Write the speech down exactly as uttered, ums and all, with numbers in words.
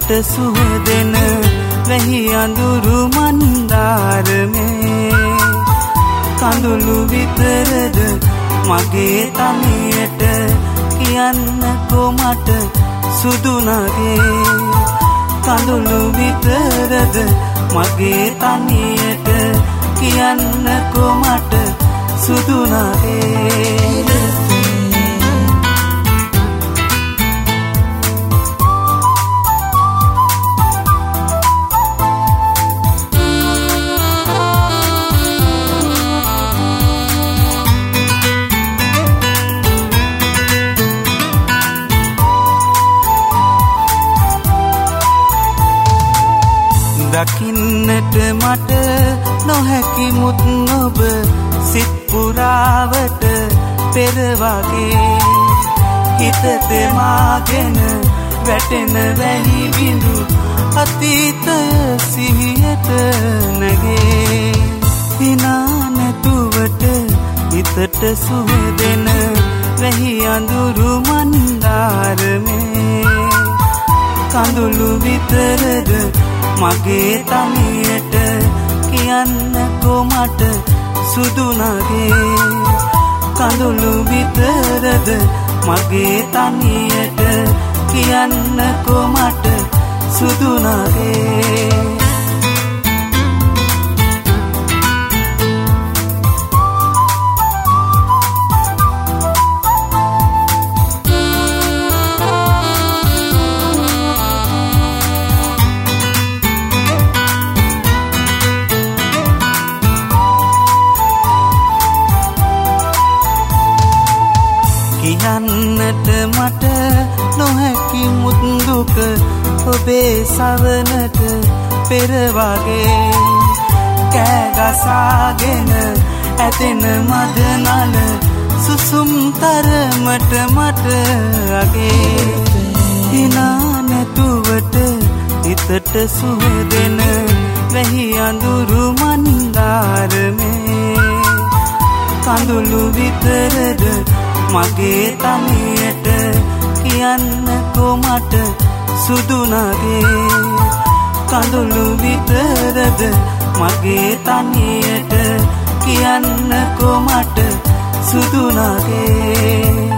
හිතට සුව දෙන වැහි අඳුරු මන්දාරමේ කඳුළු විතරද මගේ තනියට කියන්නකෝ මට සුදු නගේ කඳුළු විතරද මගේ තනියට කියන්නකෝ මට සුදු නගේ දකින්නට මට නොහැකි මුත් ඔබ සිත් පුරාවට පෙර වගේ හිත තෙමාගෙන වැටෙන වැහි බිඳු අතීතය සිහියට නැගේ හිනා නැතුවට හිතට සුව දෙන වැහි අඳුරු මන්දාරමේ කඳුළු විතරද මගේ තනියට කියන්නකෝ මට සුදු නගේ කඳුළු විතරද මගේ තනියට කියන්නකෝ මට සුදු නගේ කියන්නට මට නොහැකි මුත් දුක ඔබේ සවනට පෙර වගේ කෑගසාගෙන ඇතෙන මද නල සුසුම් තරමට මට අගේ හිනා නැතුවට හිතට සුව දෙන වැහි අඳුරු මන්දාරමේ කඳුළු විතරද මගේ තනියට කියන්නකෝ මට සුදු නගේ කඳුළු විතරද මගේ තනියට කියන්නකෝ මට සුදු නගේ